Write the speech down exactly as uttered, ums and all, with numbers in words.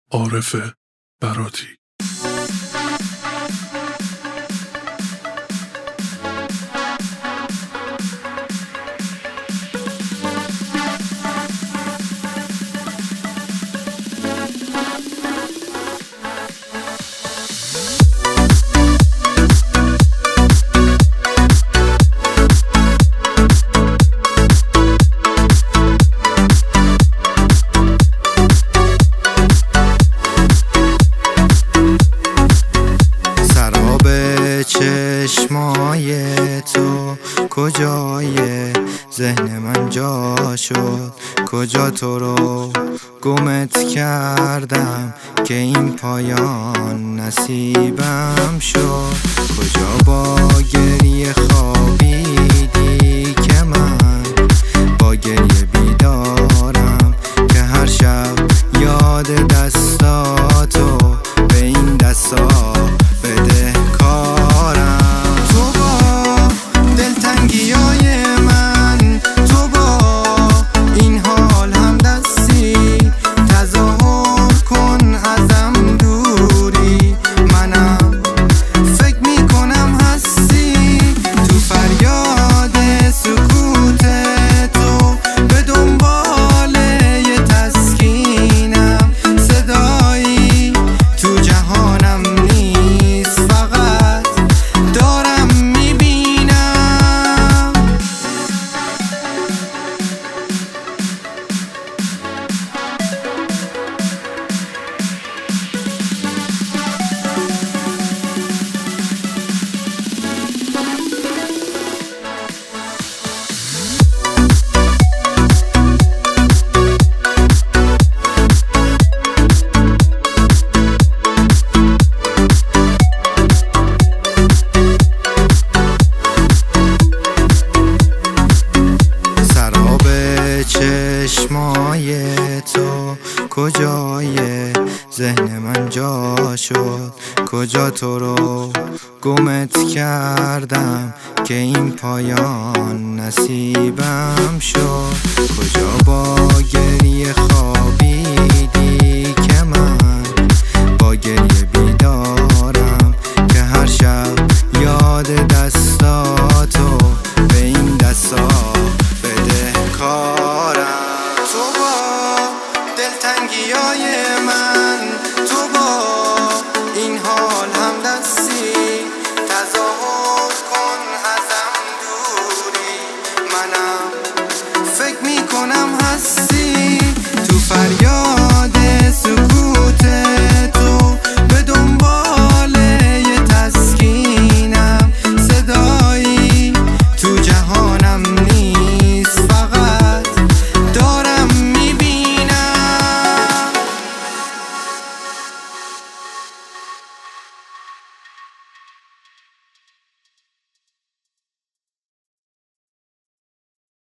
عارف براتی. چشمای تو کجای ذهن من جا شد؟ کجا تو رو گمت کردم که این پایان نصیبم شد؟ کجا با گریه خوابیدی که من با گریه بیدارم، که هر شب یاد دستاتو به این دستا بده کارم. تو با دلتنگیای من، تو با این حال هم دستی، تظاهر کن ازم دوری، منم فکر میکنم هستی. تو فریاد سکوت تو به دنبال یه تسکینم، صدایی تو جهانم نیست، فقط دارم میبینم. چشمای تو کجای ذهن من جا شد؟ کجا تو رو گمت کردم که این پایان نصیبم شد؟ کجا با گریه خوابی